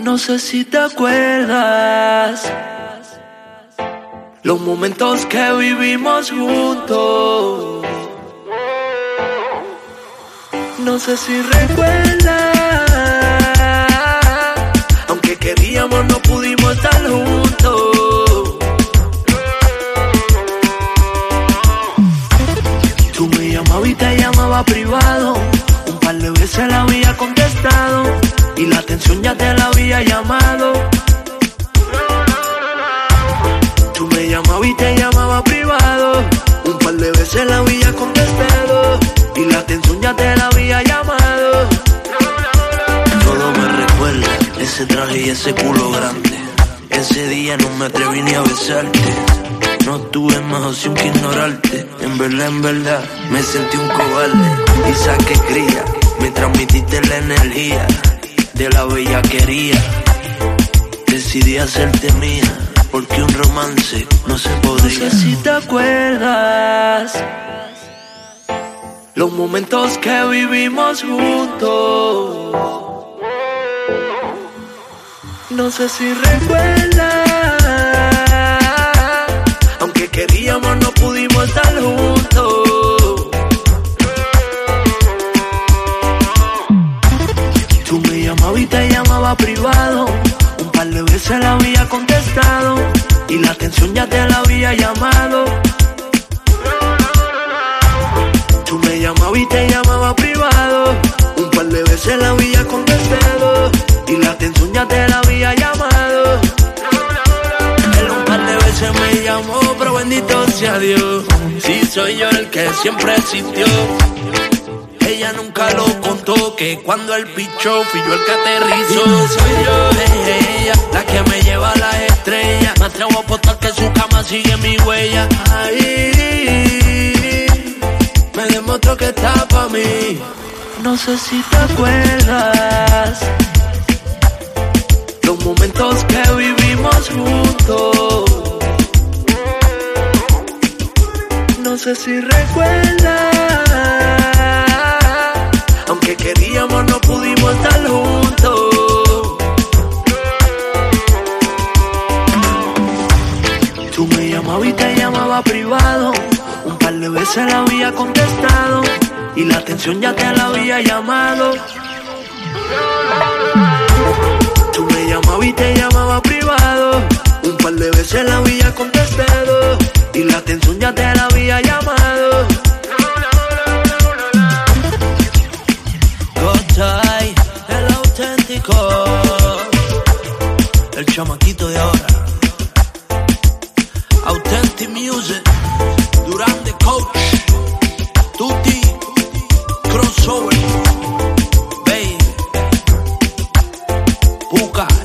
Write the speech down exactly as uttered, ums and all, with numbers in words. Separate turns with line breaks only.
No sé si te acuerdas los momentos que vivimos juntos. No sé si recuerdas, aunque queríamos no pudimos estar juntos. Tú me llamabas y te llamaba privado, un par de veces la había contestado y la atención ya te la había llamado. Tú me llamabas y te llamaba privado, un par de veces la había contestado y la atención ya te la había llamado. Todo me recuerda ese traje y ese culo grande. Ese día no me atreví ni a besarte. No tuve más opción que ignorarte. En verdad, en verdad, me sentí un cobarde. Y saqué cría, me transmitiste la energía de la bellaquería. Decidí hacerte mía, porque un romance no se podría. No sé si te acuerdas los momentos que vivimos juntos. No sé si recuerdas, aunque queríamos no pudimos estar juntos. Tú me llamabas y te llamaba privado, un par de veces la había contestado y la atención ya te la había llamado. Tú me llamabas y te llamaba privado, un par de veces la había contestado y la atención ya te la había llamado. Él un par de veces me llamó, pero bendito sea Dios, si soy yo el que siempre existió. Ella nunca lo contó, que cuando él pichó fui yo el que aterrizó. Y no soy yo, es ella la que me lleva a las estrellas. Me atrevo a apostar que su cama sigue mi huella. Ahí me demostró que está pa' mí. No sé si te acuerdas los momentos que vivimos juntos. No sé si recuerdas, aunque queríamos no pudimos estar juntos. Tú me llamabas y te llamaba privado, un par de veces la había contestado y la atención ya te la había llamado. Tú me llamabas y te llamaba privado, un par de veces la había contestado y la atención ya te la había llamado. Gotay, el auténtico, el chamaquito de ahora. Authentic Music, Durán the Coach, Tutti, Crossover, Baby, Puka.